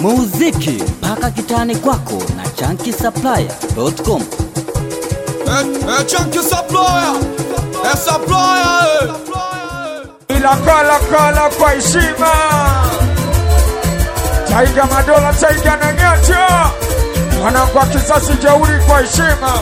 Muziki mpaka kitani kwako na chunkysupplier.com. Chunky Supplier, Supplier. Ila kala kwa heshima. Taiga madola, taiga na nyacha. Wanangwa kisasi jeuri kwa heshima.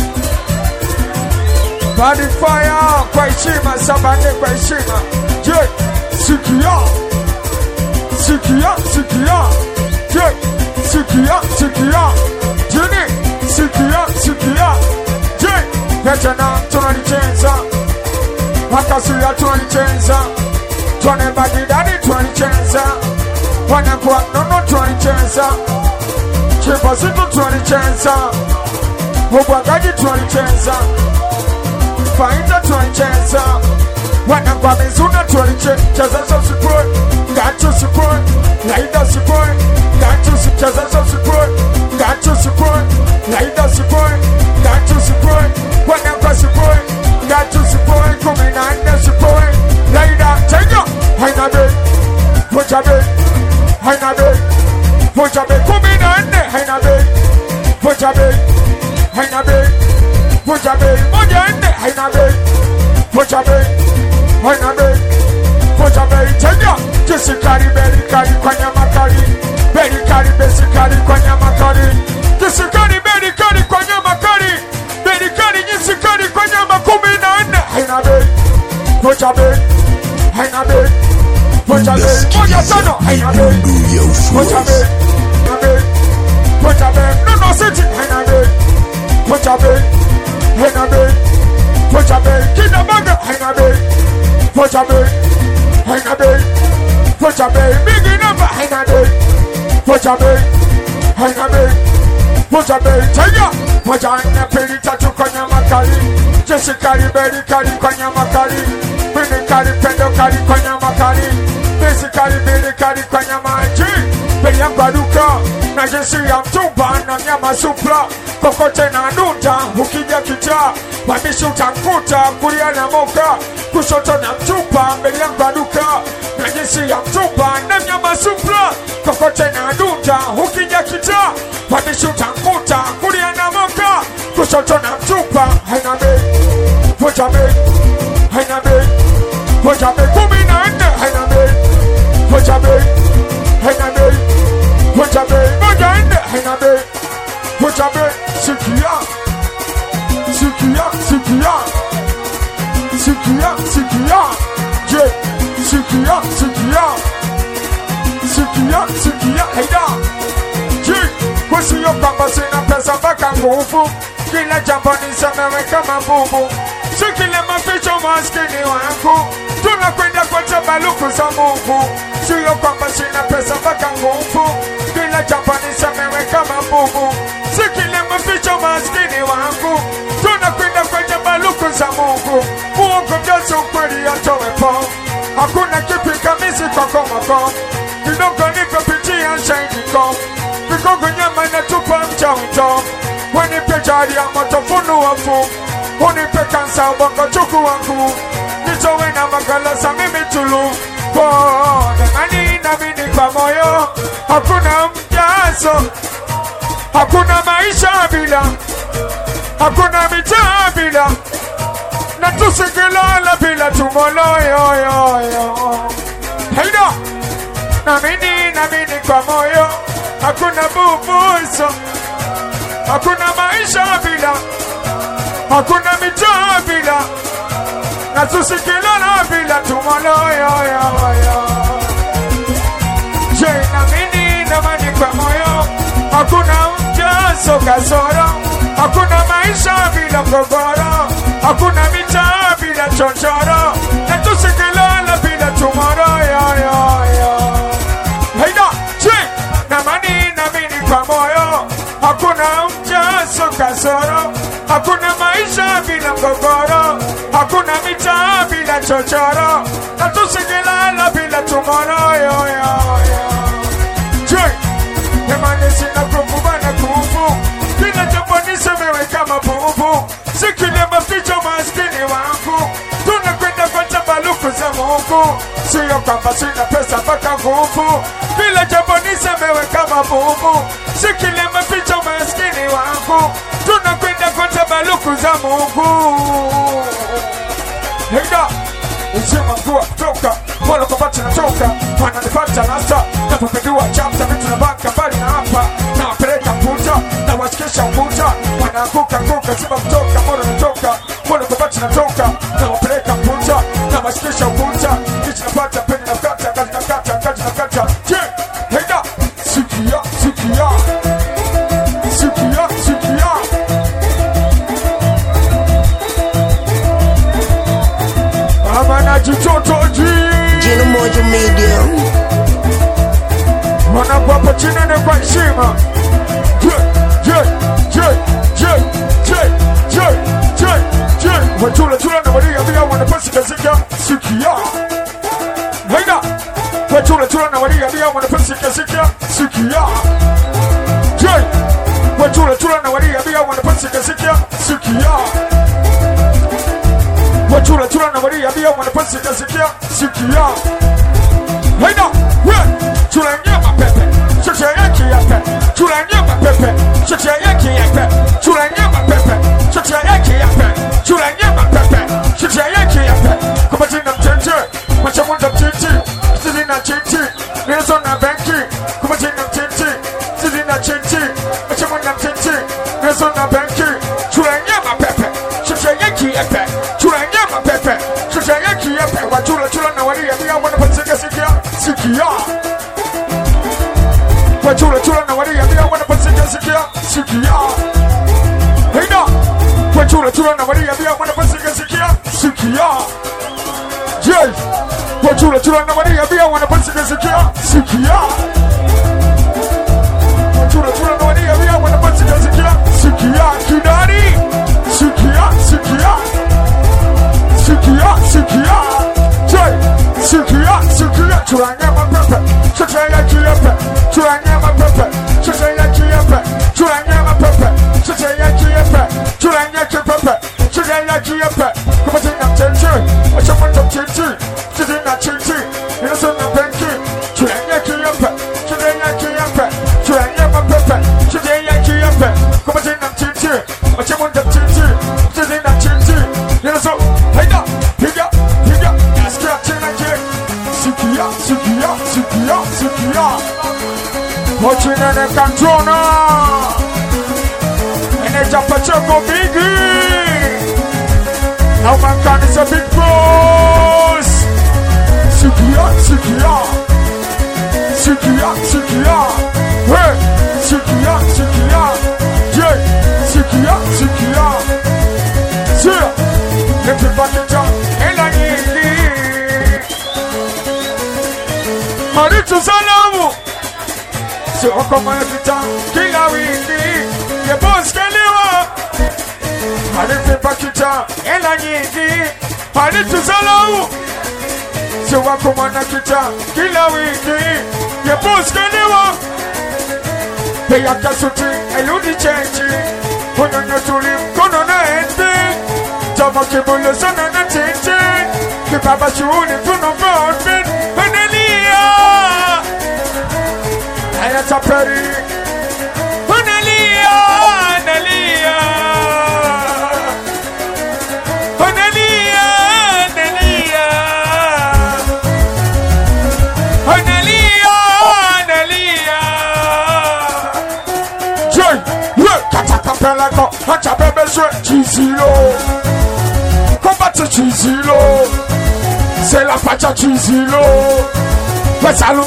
Body fire kwa heshima, sabane kwa heshima. Je, sikia. Sikia. Je, sikia. Jini, sikia. Je, vijana tunalicheza. Wakasuya tunalicheza. Tuane bagidani tunalicheza. Wanakuwa nono tunalicheza. Chipasitu tunalicheza. Ubwagaji tunalicheza. Faida tunalicheza. Wanakuwa mizuna tunalicheza. Support, got to support. Laida support, got to support. Got to support, laida support. Got to support, wanakuwa support. Got to support, kuminanda support. Laida, take up. Haina be, Puja be, kuminanda. Haina be, Puja be, mojande. Haina be, Puja be, take up. Jisikari, berikari, kwa nyama kari. Berikari, besikari, kwa nyama kari. Jisikari, berikari, kwa nyama kari. Berikari, jisikari, kwa nyama 14. Haina be, Puja be, moja tano. Haina be, Puja be, no city. Haina be, Puja be, kinabaga. Haina be, Puja be, big number. Haina be, Puja be, taya. Puja na pili tatu kwa nyama kali. Jesikari, berikari, kwa nyama kali. Berikari, pendo kali, kwa nyama kali. Besikari, berikari, kwa nyama aji. Beli ya mbaduka, na jesi ya mtumba, na nyama supla. Kokote na nunda, ukija kicha. Wabishu tankuta, kulia na moka. Kushoto na mtumba, beli ya mbaduka. Na jesi ya mtumba, na nyama supla. Kokote na nunda, ukija kicha. Wabishu tankuta, kulia na moka. Kushoto na mtumba, haina be. Puja be, 14. Haina be, Puja be, mojande. Haina be, Puja be, sikia. Je, sikia. Haida. Je, wasiyo kwamba sina pesa mpaka nguvu. Kila jambo nisemewe kama bubu. Sikile maficho maskini wangu. Tunakwenda kwa tabaluku za Mungu. Siyo kwamba sina pesa mpaka nguvu. Kila jambo nisemewe kama bubu. Sikile maficho maskini wangu. Tunakwenda kwa tabaluku za Mungu. Mungu mjazo kweli atowe po. Hakuna kipi kamisi kwa komako. Kidogo nikapitia shahidi kom. Kidogo nyama natupa mchawito. Wanipe jari ya moto funu wafu. Unipe kansa ubongo chuku wangu. Nitowe na magalasa mimi tulu. Demani na mini kwa moyo. Hakuna mjazo. Hakuna maisha bila. Hakuna mitaa bila. Na tusikilala bila tumolo yo. Haida. Na mini kwa moyo. Hakuna bubuzo. Hakuna maisha bila. Hakuna mitaa bila. Na tusikilala bila tumolo yo. Je, na mani kwa moyo. Hakuna mjazo kasoro. Hakuna maisha bila gogoro. Hakuna mitaa bila chochoro. Na tusikilala bila tumolo yo. Haida. Je, na mini kwa moyo. Hakuna mjazo kasoro. Hakuna maisha bila gogoro. Hakuna mitaa bila chochoro. Na tusikilala bila tumoro yo. Je, nemane sina kufu bana kufu. Kila jambo nisemewe kama bubu. Sikile maficho maskini wangu. Tunakwenda kwa tabaluku za Mungu. Siyo kwamba sina pesa mpaka nguvu. Kila jambo nisemewe ameweka mabubu. Sikile maficho maskini wangu, tunakwenda kwa tabaluku za Mungu. Henda uzima mvua toka, wala kwa bati natoka, wananipata nasa, na papendua chapta, vitu na baka mbali na hapa, na wapeleka mputa, na wasikisha mputa, wanaanguka nguka, ziba kutoka, mwana natoka, wala kwa bati natoka, na wapeleka mputa, na wasikisha mputa, kichi napata, peni na kata, kazi na kata, kazi na kata, je, henda, sikia, sikia, sikia, sikia. Amana jitoto Jino Mojo Media. Wanakuapa chini ni kwa heshima. Wachula na walia bia wanapasi kazika. Sikia Haida Wachula na walia bia wanapasi kazika. Sikia Wachula na walia bia wanapasi kazika. Sikia Wachula na walia bia wanapasi kazika. Sikia Haida Chula nyama pepe Chocha yaki ya pepe Chula nyama pepe Chocha yaki ya pepe Chula nyama pepe Chocha yaki ya pepe Chula nyama pepe Chocha yaki ya pepe Kwa jina mchenje Macha mwanda mchenji Sisi na chenji Nilezo na benki Kwa jina mchenji Sisi na chenji Macha mwanda mchenji Nilezo na benki Chula nyama pepe Chocha yaki ya pepe Chula nyama pepe Chocha yaki ya pepe Wachula na walia bia wanapasika sikia. Sikia Wachula na walia bia wanapasika sikia. Sikia Hina Wachula na walia bia wanapasika sikia. Sikia Jay Wachula na walia bia wanapasika sikia. Sikia Wachula na walia bia wanapasika sikia. Sikia Kidari Sikia Sikia Sikia Sikia Jay Sikia Sikia Chula nyama pepe Chocha yaki yepe Chula nyama pepe Chocha yaki yepe Chula nyama pepe Chocha yaki yepe Chula yaki pepe Chocha yaki yepe Kwa jina mchenji Wacha mwanda mchenji Sisi na chenji Nilezo na benki Chula yaki yepe Chocha yaki yepe Chula nyama pepe Chocha yaki yepe Kwa jina mchenji Wacha mwanda mchenji Sisi na chenji Nilezo Haida Higa Higa Nasikia tena kile Sikia Sikia Sikia Sikia Wachina ne kantona Ene japa choko bigi Now man can is a big boss. Sikia Sikia Sikia Sikia Hey Sikia Sikia Yeah Sikia Sikia Sia Neti bakita Ela nyingi Maritu salamu Sioko manapita Kila wiki Ye boss keliwa Maritu bakita Ela nyingi Maritu salamu Sioko manapita Kila wiki Ye boss keliwa Peya kasuti Eludi chenji Unyonya tulim Kono na ende Jama kibule sana na chenji Kibaba shuuni Tuno vod Ayataperi Onelia Nelia Onelia Nelia Onelia Nelia Joy Katakapeleko Achapebeswe Chizilo Kombate Chizilo C'est la pacha Chizilo Pesalou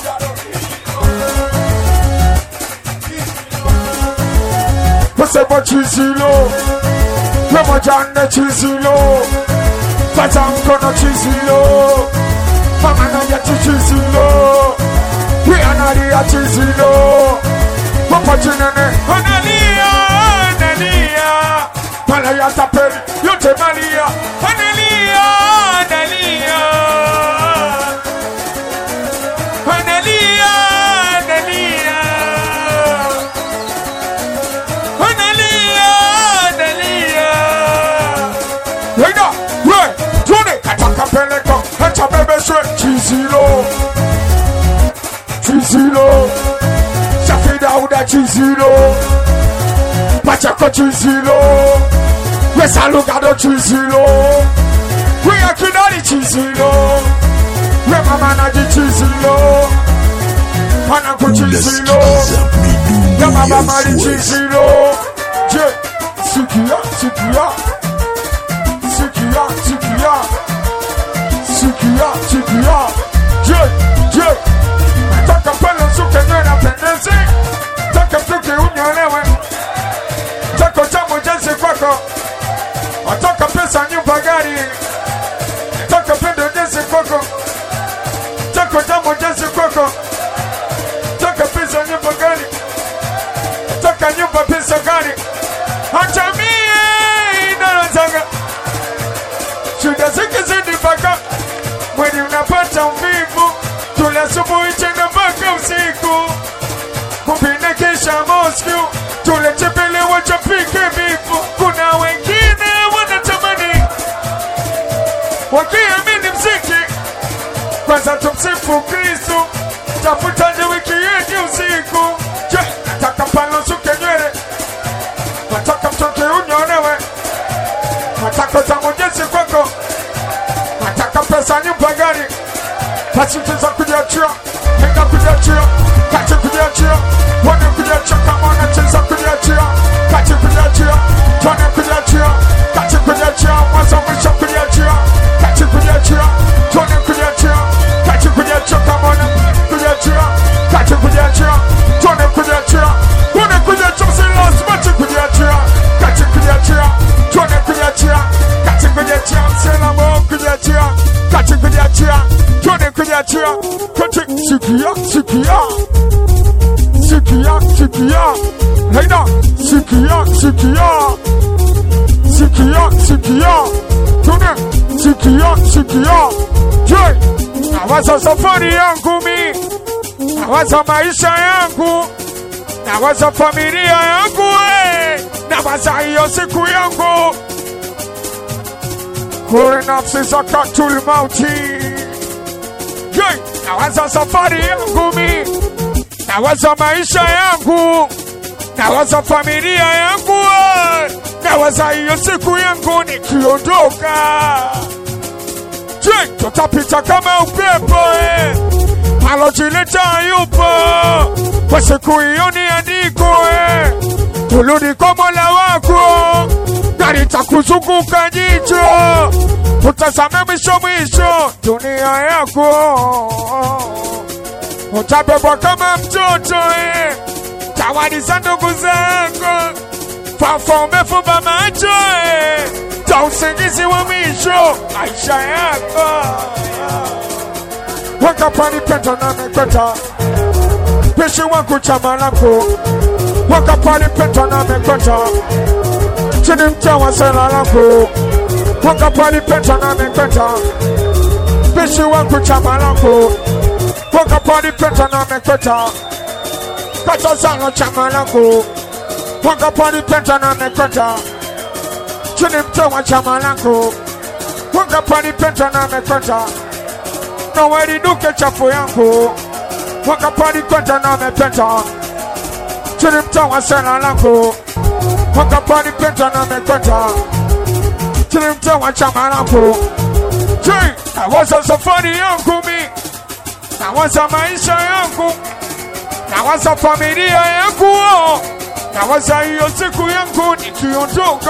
Sebo Chizilo Pemo Jane Chizilo Fatam Kono Chizilo Mama na Yati Chizilo Pianaria Chizilo Papa Chinene Onelia Onelia Palaya Taperi Yote Maria Onelia Onelia Onelia Onelia Peleko, Hacha bebe swe Chizilo Chizilo chizilo Pachako chizilo Wesa lugado chizilo We akidari chizilo We mama naji chizilo Panaku chizilo Ya mama mali chizilo Je, sikia, sikia Sikia, sikia Sikia, sikia Je, Taka pala suke nena pendezi Taka piki unyolewe Tako tamu jensi kwako Ataka pesa nyumba gari Taka pendo jensi kwako Tako tamu jensi kwako Taka pesa nyumba gari Taka nyumba pesa gari Acha mie inalazanga Shuda ziki zidi baka Mwini unapata mvivu Tule asubuhi tena mpaka usiku Kupinde kisha Moscow Tule chipele wachapike bifu Kuna wengine wanatamani wakiamini mziki Kwanza tumsifu Kristo Tafutaje wiki yetu usiku Je, nataka palo suke nywele Nataka mtoke unyonewe Nataka utamujesi kwako Nataka pesa nyumba gari Pasitiza kujiachia Henda kujiachia Kati kujiachia Wane kujiachia kama wanacheza kujiachia Kati kujiachia Tuane kujiachia Kati kujiachia Mwanzo mwisho kujiachia Kati kujiachia Tuane kujiachia Kati kujiachia kama wana kujiachia Kati kujiachia Tuane kujiachia Wane kujiachia Msilas Mati kujiachia Kati kujiachia Tuane kujiachia Kati kujiachia Msilamo kujiachia Kati kujiachia Tuane kujiachia Kati sikia sikia Sikia sikia Haida sikia sikia Sikia sikia Tuane sikia sikia Je Nawaza safari yangu mi Nawaza maisha yangu Nawaza familia yangu Nawaza hiyo siku yangu Kure nafsi zakatul mauti Je Nawaza safari yangu mi Nawaza maisha yangu Nawaza familia yangu Nawaza hiyo siku yangu nikiondoka Je, tutapita kama upepo Alojileta yupo Kwa siku hiyo ni andiko Turudi kwa Mola wako Gari takuzunguka jicho Utazame mwisho dunia yako Utabebwa kama mtoto Tawadi za ndugu zako Fafa umefumba macho Ta usingizi wa mwisho maisha yako Wakapani peta na mekweta Pishi wangu chama lako Wakapani peta na mekweta Chini mtawa sela lako Wakapani peta na mekweta Pishi wangu chama lako Wakapani peta na mekweta Kata zalo chama lako Wakapani peta na mekweta Chini mtawa chama lako Wakapani peta na mekweta Na wali duke chafu yangu Wakapani kwenta na mepeta Chini mtawa sena lako Wakapani peta na mekweta Chini mtawa chama lako Jai, nawaza safari yangu mi Nawaza maisha yangu Nawaza familia yangu Nawaza hiyo siku yangu nikiondoka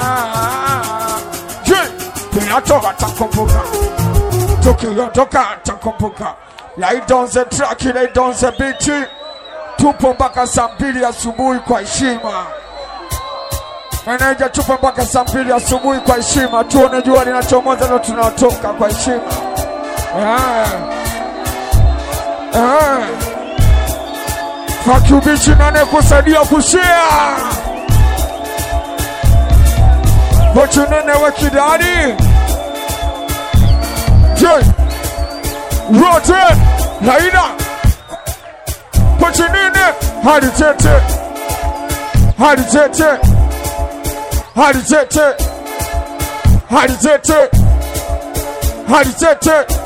Jai, Pilato atakumbuka Tukiondoka atakumbuka Lay down the track, lay down the beat Tupo mpaka saa 2 asubuhi kwa heshima Meneja tupo mpaka saa 2 asubuhi kwa heshima Tuone jua linachomoza leo tunatoka kwa heshima Fakiubichi nane kusaidia kushare Kochi nene wekidari Jay Rote Laida Kochi nene Hadi tete Hadi tete Hadi tete Hadi tete Hadi tete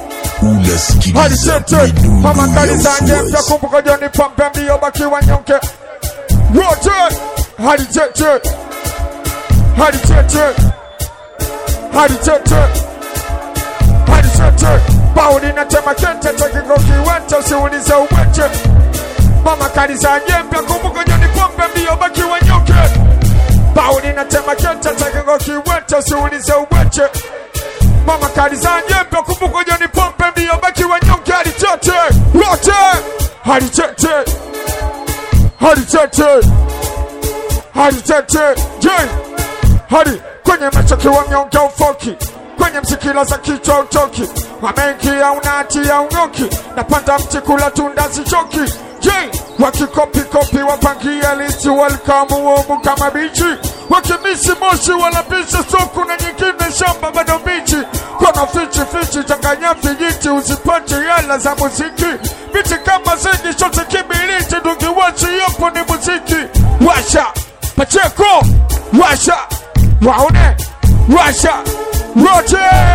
Unasikiliza Mama kali zanje mta kumbuka joni pampe mbio baki wanyonke Rotate, halitete, halitete, halitete, halitete. Pauli na tema kente tekiko kiwete usiulize uweche. Mama kanisa nyembe kumbuka joni pombe mbio baki wanyoke. Pauli na tema kente tekiko kiwete usiulize uweche. Mama kanisa nyembe kumbuka joni pombe mbio baki wanyoke. Halitete, rotate, halitete, halitete, halitete. Jay, hali kwenye machoki wa mnyonge ufoki. Kwenye msikila za kichwa utoki. Wamengia unatia unyoki. Napanda mtikula tunda sichoki. Jay, wakikopi kopi wapangia listi. Welcome uomu kama bichi. Wakimisi moshi walapisha soku. Na nyingine shamba bado bichi. Kona fichi fichi changanya vijiti. Usipati yala za muziki. Biti kama zigi shote kibiliti. Dungi wachi yopo ni muziki. Washa, Pacheko, washa, waone, washa, rote,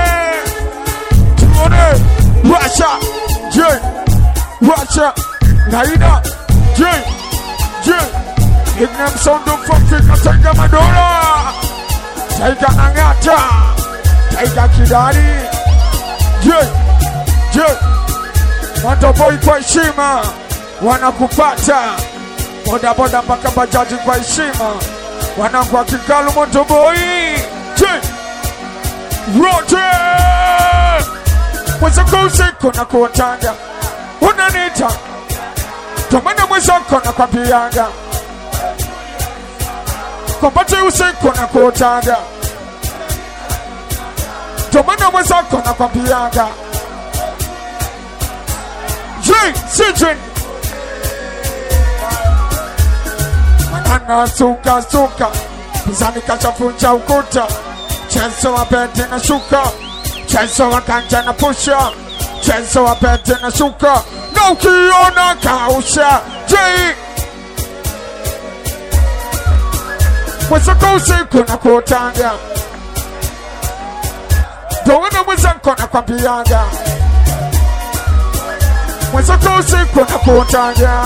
tuone, washa, Jay, washa, naida, Jay, ignem sound of Africa, taiga Madora, taiga Angata, taiga Kidari, Jay, Motoboy kwa heshima, wanakupata, boda mpaka bajaji kwa heshima. Wanangu wa Kikalu Motoboy Jay Rote Mwezako usiku na kuotanga unanita Tomana mwezako na kwa piyanga Kompati usiku na kuotanga Tomana mwezako na kwa piyanga Jay Sijin Manana suka Pizani kachafunja ukuta Chenso wa bete na shuka Chenso wa kanja na pusha Chenso wa bete na shuka Na ukiona kausha Jay Mwezako usiku na kuotanga Dowana mwezako na kwa piyanga Mwezako usiku na kuotanga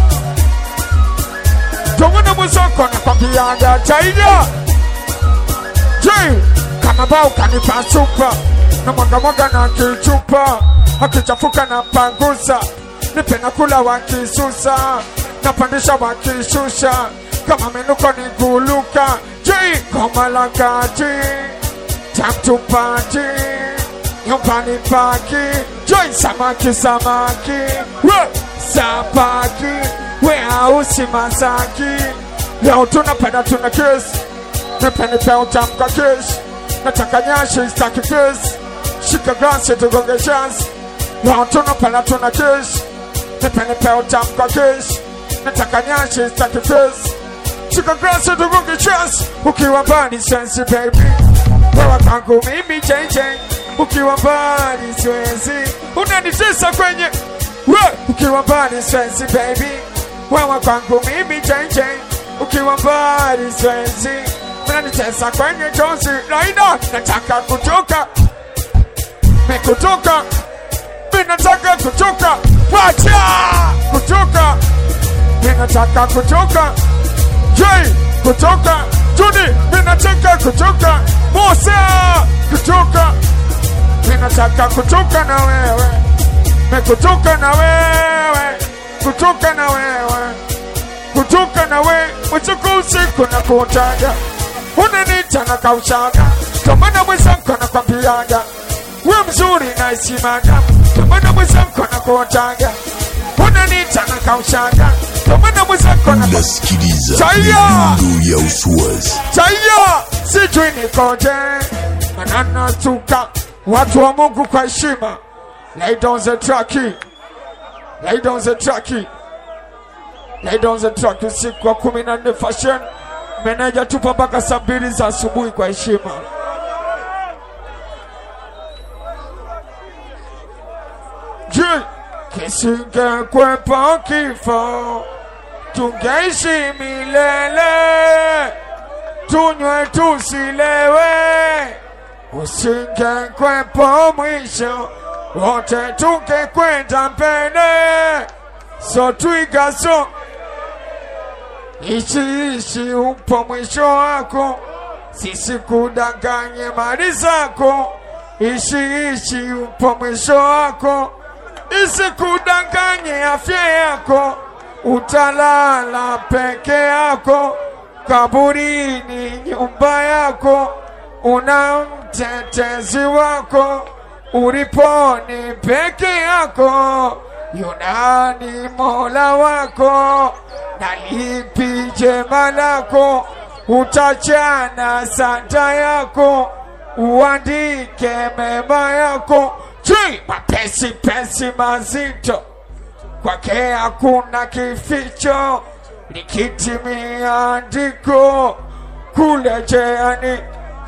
Tunguna mwezako na kwa piyanga Taiga Jay Kama bao kanipa supa Na mwaga na kichupa Hakichafuka na pangusa Nipe na kula wakisusa Na pandisha wakishusha Kama menuko ni guluka Jay Koma lakaji Time to party Nyumbani paki Jay samaki Sapaki Warehouse Masaki Leo tunapenda tuna kiss Nipe utamka kiss Nataka nyashi staki kiss Shika glasi tugonge chance Leo tunapenda tuna kiss Nipe utamka kiss Nataka nyashi staki kiss Shika glasi tugonge chance Ukiwa mbali sensi baby Wewa kangu mimi JJ Ukiwa mbali siwezi Unanitesa kwenye Ukiwa mbali sensi baby Wewa kwangu mimi JJ Ukiwa mbali siwezi Unanitesa kwenye jozi Laida nataka kutoka Mekutoka Minataka kutoka Wacha Kutoka Minataka kutoka Jay Kutoka Judy Minataka kutoka Musa Kutoka Minataka kutoka na wewe Mekutoka na wewe Kutoka na wewe Kutoka na wewe Mwezako usiku na kuotaga Unanita na kaushaga Tomana mwezako na kwa piyanga We mzuri na isimaga Tomana mwezako na kuotaga Unanita na kaushaga Tomana mwezako na unasikiliza Chaya ya Uswazi. Chaya Sijui nikoje Manana tuka Watu wa Mungu kwa heshima Lay down the tracky Lay down the tracky Lay down the track usiku wa 14 fashion Meneja tupa mpaka saa 2 za asubuhi kwa heshima Je, kisingekwepo kifo Tungeishi milele Tunywe tusilewe Usingekwepo mwisho wote tungekwenda mbele So twiga so ishi upo mwisho wako, sisi kudanganye mali zako. Ishi upo mwisho wako, isikudanganye afya yako. Utalala peke yako, kaburini nyumba yako. Una mtetezi wako, uliponi peke yako. Yunani Mola wako, nalipi jema lako. Utachana sanda yako, uandike mema yako. Mapesi pesi mazito, kwake hakuna kificho. Likitimia andiko kule jeani.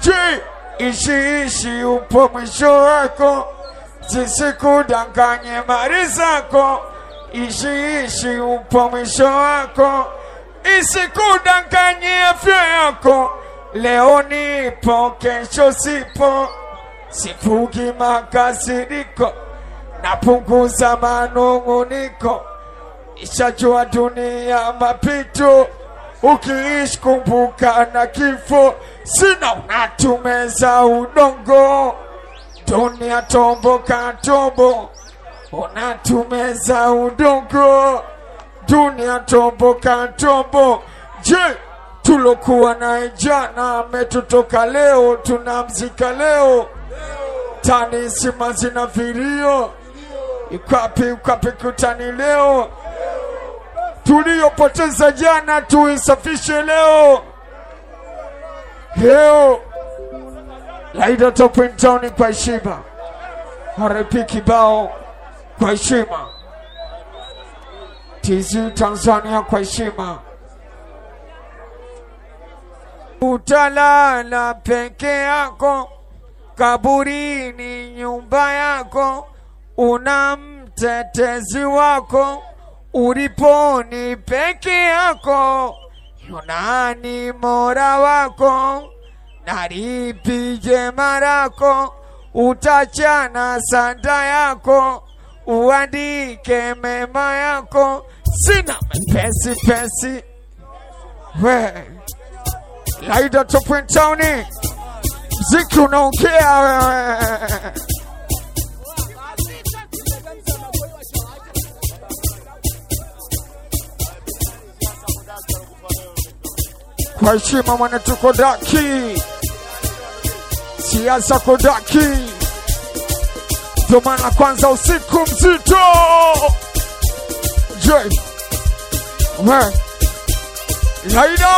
Ishi upo mwisho wako, zisikudanganye mali zako. Ishi upo mwisho wako, isikudanganye afya yako. Leo nipo kesho sipo, sifugi makasiriko, napunguza manunguniko. Ishajua dunia mapito, ukiishi kumbuka na kifo. Sina unatumeza udongo, dunia tombo katombo. Unatumeza udongo, dunia tombo katombo. Tulokuwa na jana metutoka leo, tunamzika leo. Tani sima zina vilio, ukwapi kutani leo. Tuliyopoteza jana tuisafishe leo. Laida Top in Town kwa heshima, RP kibao kwa heshima, TZ Tanzania kwa heshima. Utalala peke yako, kaburini nyumba yako. Una mtetezi wako, uliponi peke yako. Yunani Mola wako, nalipi jema lako. Utachana sanda yako, uandike mema yako. Sina pesi we Laida Top in Town, mziki unaongea wewe. Kwa heshima mwana tuko daki, siasa kodaki. Ndio maana kwanza usiku mzito. Laida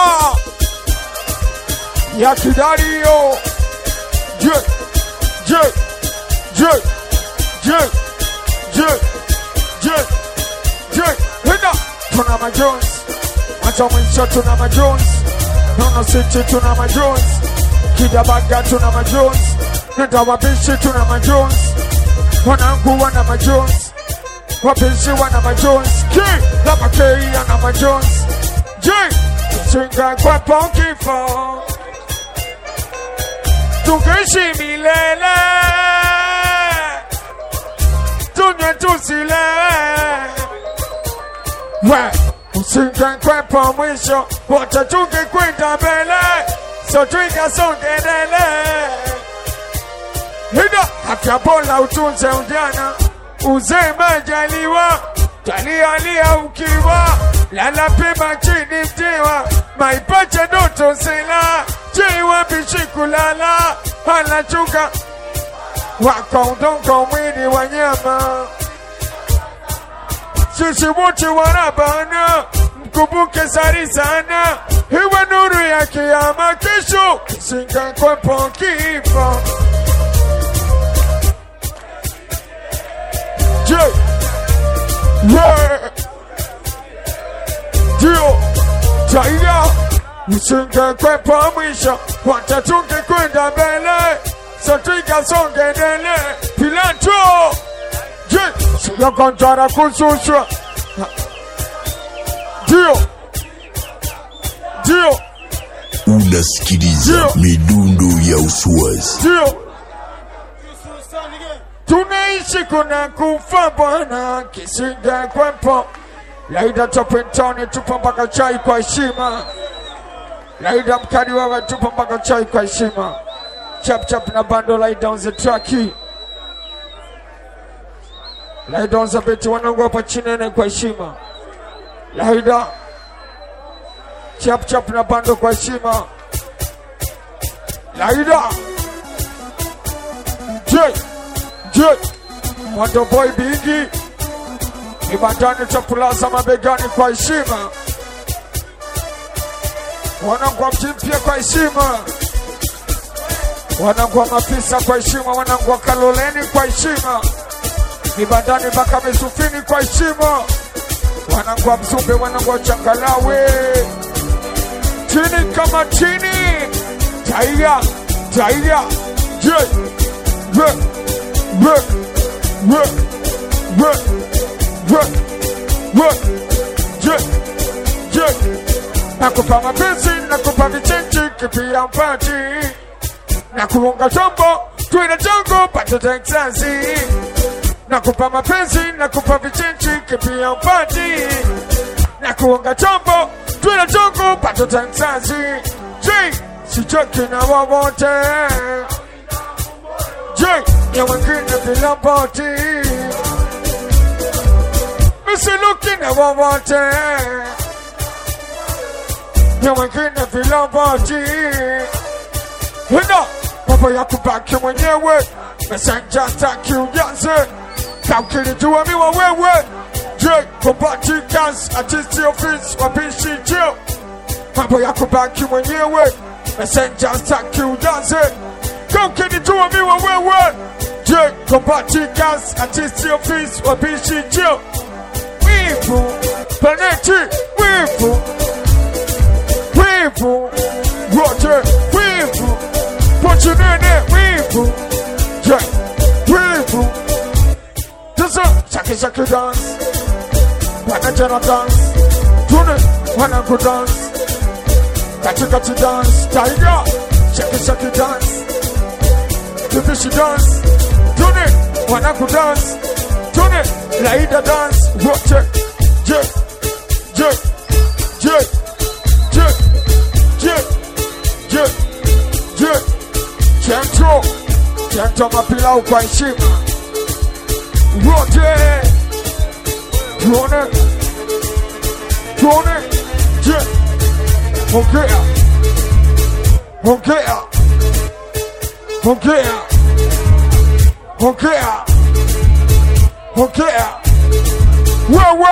ya kidario. Henda tuna majonzi, hata mwisho tuna majonzi. Nono City tuna majonzi, Kidabaga tuna majonzi, nenda wabishi tuna majonzi. Wanangu wana majonzi, wabishi wana majonzi. Lama Kei ana majonzi. Chinga kwa pokifo, tukishi milele, tunywe tusile. Usinga kwa mwisho, wacha tuke kwenda mbele. So tuiga songe dele. Hida afya bora utunze ujana, uzee majaliwa. Jalia ukiwa, lala pema chini mtiwa. Maipacha doto sila, jiwa bishi kulala. Hala chunga, wako udongo mwili wanyama. Sisi wote warabana, mkumbuke sari sana. Iwe nuru ya kiyama kesho, singa kwa pokifo. Taia usinge kwepa mwisho, watatunge kwenda mbele. Sotiga songe dele, Pilato siyo kontara kusushwa. Dio unasikiliza midundo ya Uswazi. Tunaishi kuna kufa bwana, kisinga kwepo. Laida Topentoni tupa mpaka chai kwa heshima. Laida mkadi wewe tupa mpaka chai kwa heshima. Chap chap na bando Laida on the track. Laida on the beat wanangu hapa chinene kwa heshima. Laida chap chap na bando kwa heshima. Laida J Wando boy bingi Ibandani chapulaza mabegani kwa heshima. Wanangu wa Mjimpia kwa heshima. Wanangu wa Mafisa kwa heshima. Wanangu wa Kaloleni kwa heshima. Ibandani mpaka Misufini kwa heshima. Wanangu wa Mzumbe, wanangu wa Changalawe. Chini kama chini. Jaiya Nakupa mapenzi, nakupa vichenji, kipia mpati. Nakuunga chombo, tuina chango, pato Texasi. Nakupa mapenzi, nakupa vichenji, kipia mpati. Nakuunga chombo, tuina chango, pato Texasi. Sichoki na wawote. Ya wengine bila boti. Misiluki na wawote. Ya wengine bila boti. Wenda mambo ya kubaki mwenyewe. Messenger taki ujaze. Kaukilijua miwa wewe. Kumbati gas artisti office wabishi jio. Mambo ya kubaki mwenyewe. Messenger taki ujaze. Kaukilijua miwa wewe. Kumbati gas artisti office wabishi jio. Wivu planeti wivu. Roger, wivu. Pochinene, wivu. Wivu. Shaki dance. Wanajana dance. Tune, wanaku dance. Kati dance. Tiger. Shaki dance. Tubishi dance. Tune, wanaku dance. Tune, Laida dance. Roger. Chento mapilau kwa heshima. Wote tuone Ongea wewe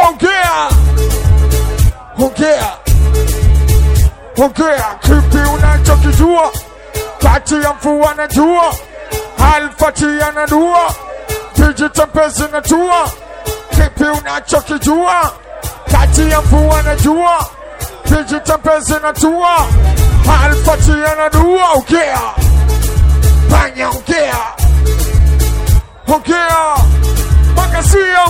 ongea kipi unachokijua kati ya mvua na jua. Alfati anadua Digital pesa na tua. Kipi unachokijua kati ya mvua na jua. Digital pesa na tua. Alfati anadua. Ongea Panya ongea Magasia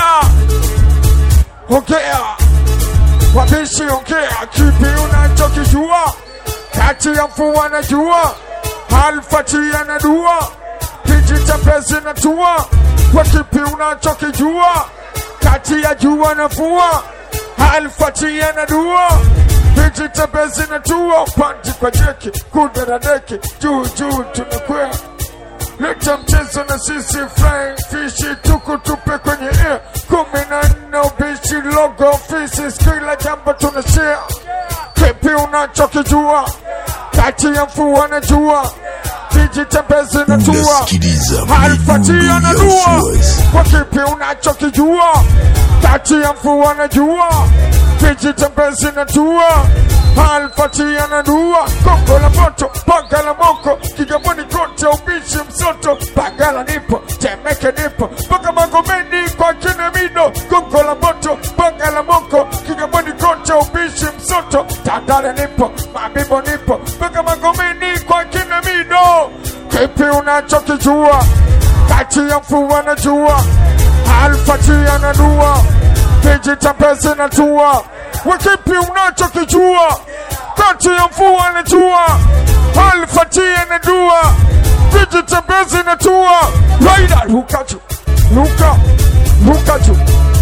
ongea Wabishi ongea. Kipi unachokijua kati ya mvua na jua. Alfati anadua Digital pesa na tua. Wakipi unachokijua kati ya jua na mvua. Alfati anadua Digital pesa na tua. Panti kwa jeki kuda na deki. Juu tunakwea. Leta mchezo na sisi flying fishi. Tukutupe kwenye air. 14 ubishi logo offices. Kila jambo tunashare. Kipi unachokijua kati ya mvua na jua. Digital pesa na tua. Alfati anadua. Wakipi unachokijua kati ya mvua na jua. Digital pesa na tua. Alfati anadua. Kongo la moto, panga la moko. Kigamboni kote ubishi msoto. Bagala nipo, Temeke nipo. Paka Magomeni kwa Kinemido. Kongo la moto, panga la moko. Kigamboni kote ubishi msoto. Tandale nipo, Mabibo nipo. Paka Magomeni kwa Kinemido. Kipi unachokijua kati ya mvua na jua. Alfati anadua Digital pesa na tua. Wakipi unachokijua kati ya mvua na jua. Alfati anadua Digital pesa na tua. Laida luka juu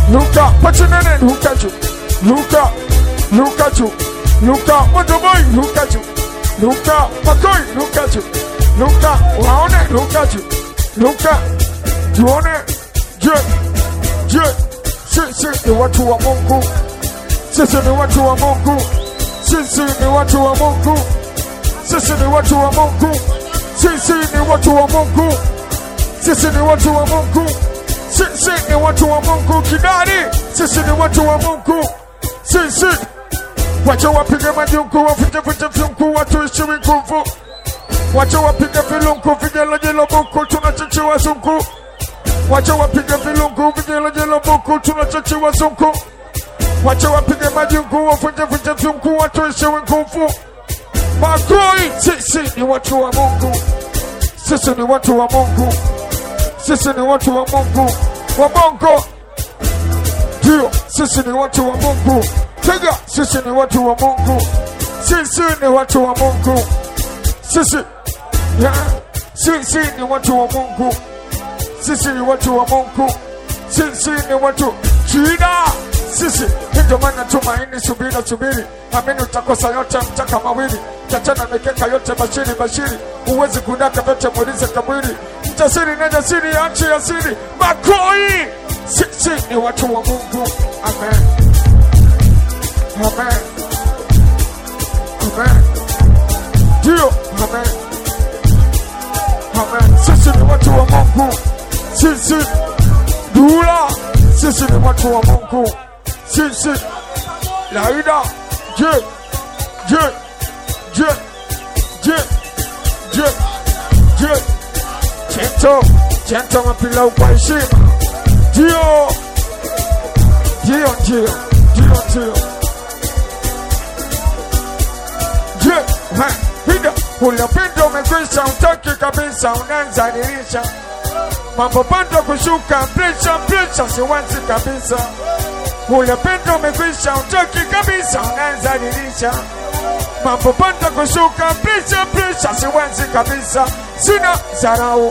Luka, put your name in, look at you. Luka, look at you. Luka, what the boy, look at you. Luka, Makoy, look at you. Luka, Waone, look at you. Luka, Juone, Je, sisi ni watu wa Mungu. Sisi ni watu wa Mungu. Sisi ni watu wa Mungu. Sisi ni watu wa Mungu. Sisi ni watu wa Mungu. Sisi ni watu wa Mungu. Sisi ni watu wa Mungu. Kidari, sisi ni watu wa Mungu. Sisi wacha wapige majungu, wafuje vyungu, watuishi nguvu. Wacha wapige vilungu, vigelojelo buku, tunachochiwa zungu. Wacha wapige vilungu, vigelojelo buku, tunachochiwa zungu. Wacha wapige majungu, wafuje vyungu, watuishi nguvu. Makoi, sisi ni watu wa Mungu. Sisi ni watu wa Mungu. Sisi ni watu wa Mungu. Wa Mungu. Dio, sisi ni watu wa Mungu. Tega, sisi ni watu wa Mungu. Sisi ni watu wa Mungu. Sisi, yeah. Sisi ni watu wa Mungu. Sisi ni watu wa Mungu. Sisi ni watu Chida. Sisi, ndio maana tumaini, subiri. Amini utakosa yote mtaka mawili. Tachana mikeka yote bashiri. Uwezi kudaka vyote muulize kaburi. Mjasiri na jasiri achi asiri. Makoi. Sisi ni watu wa Mungu. Amen. Amen. Amen. Dio. Amen. Amen. Sisi ni watu wa Mungu. Sisi. Dula. Sisi ni watu wa Mungu. Sisi. Laida. Je. Chento mapila kwa heshima. Dio. Je, hida, ulapenda umekwisha, utaki kabisa, unaanza dirisha. Mambo panda kushuka, pressure, siwanzi kabisa. Ulapenda umekwisha, utaki kabisa, unaanza dirisha. Mambo panda kushuka, pressure, siwanzi kabisa. Sina zarau.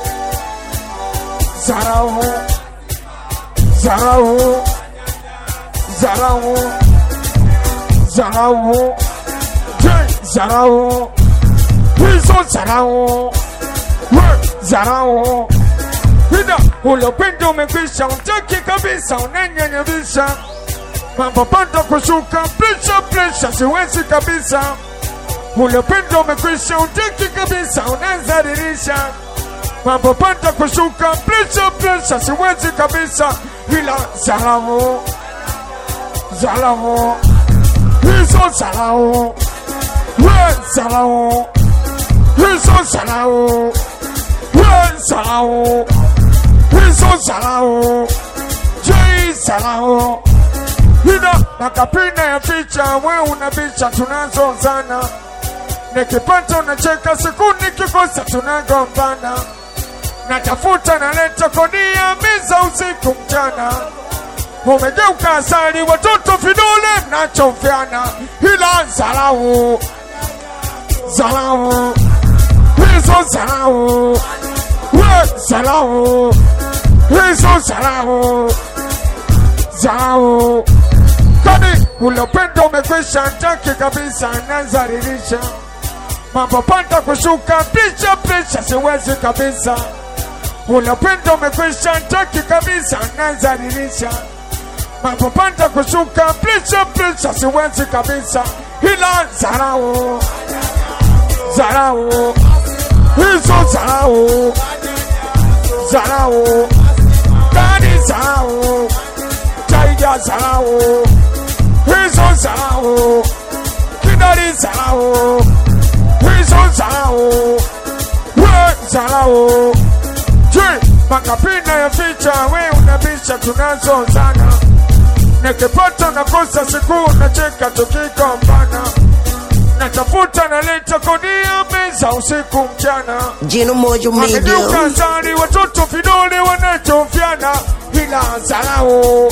Zarau. Hida, ulopendo umekwisha, utaki kabisa, unanyenyebisha. Mambo panda kushuka, pressure, siwezi kabisa. Ulopendo umekwisha, utaki kabisa, unaanza dirisha. Mambo panda kushuka, pressure, siwezi kabisa. Ila zarau. Hizo zarau. Zarau. Hizo zarau. Zarau. Hizo zarau. Jai zarau. Hina makapina ya ficha, we unabicha, tunazozana. Nikipata unacheka, siku nikikosa tunagombana. Natafuta naleta kodia, miza usiku mchana. Umegeuka asali, watoto vidole mnachofiana. Hila zarau. Hizo zarau. Zarau. Hizo zarau. Kani ulopendo umekwisha, ntaki kabisa, nazaririsha. Mambo panda kushuka, pressure, siwezi kabisa. Ulopendo umekwisha, ntaki kabisa, nazaririsha. Mambo panda kushuka, pressure, siwezi kabisa. Hila zarau. Hizo zarau. Kani zarau. Taiga zarau. Hizo zarau. Kidari zarau. Hizo zarau. Zarau. Makapina ya ficha, we unabisha, tunazozana. Nikipata nakosa, siku unacheka, tukikombana. Natafuta naleta kodia, meza usiku mchana. Jino Mojo Media. Amegeuka zari, watoto vidole wanachofiana. Hila zarau.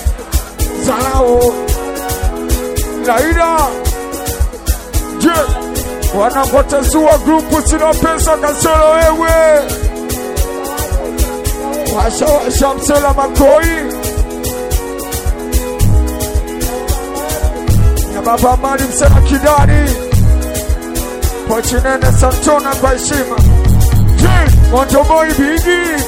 Laida. Je, wanapotezua grupu, sina pesa kasoro wewe. Washa msela Makoi. Baba Mali msema kidari Pochinene Santona kwa heshima Moto boy bigi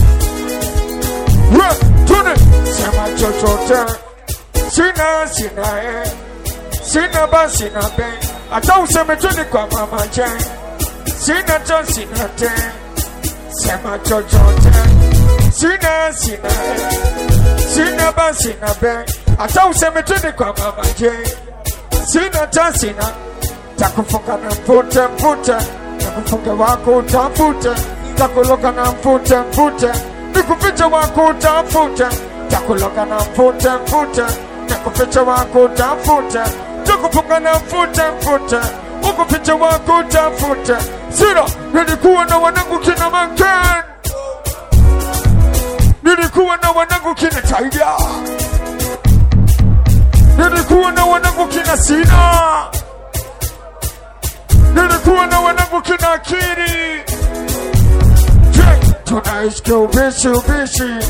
Tune Sema chochote Sina Sina ba sina be Ata useme tuni kwa mama jen Sina to sina te Sema chochote Sina Sina ba sina be Ata useme tuni kwa mama jen Sina to sina Takufunga na mfute Takufunga wako utafute Takuloka na mfute Nikuficha wako utafute Takuloka na mfute Nikuficha wako utafute Takufunga na mfute Ukuficha wako utafute Sira, nilikuwa na wanangu kina Manken Nilikuwa na wanangu kina Tiger Nilikuwa na wanangu kina Sina Nilikuwa na wanangu kina Akiri Tunaishi ubishi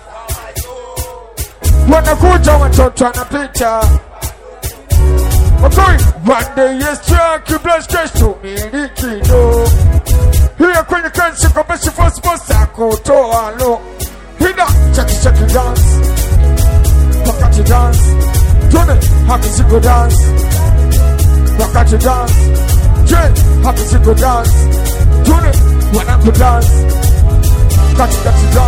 Wanakuja watoto wanapita Okay, one day yes track you bless cash to miliki do Here kwenye kansi kwa basi first boss kutoa lo Hida, chaki dance Wakati dance Tune, happy single dance Wakati dance Happy single dance Tune, wanaku dance Kati dance